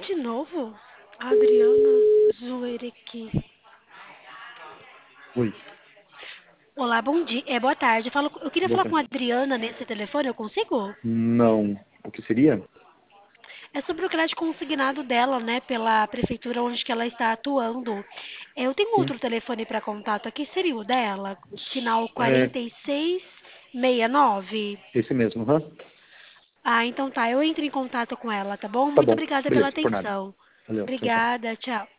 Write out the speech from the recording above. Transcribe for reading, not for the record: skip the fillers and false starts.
De novo? Adriana Zuerequi. Oi, Olá, bom dia. Boa tarde. Eu queria boa falar com a tarde. Adriana nesse telefone, eu consigo? Não. O que seria? É sobre o crédito consignado dela, né, pela prefeitura onde que ela está atuando. Eu tenho Sim. outro telefone para contato aqui, seria o dela, final É 4669. esse mesmo, hã? Ah, então tá, eu entro em contato com ela, tá bom? Tá Muito bom. obrigada pela Beleza, por nada. atenção. Valeu, tchau, tchau. Obrigada, tchau.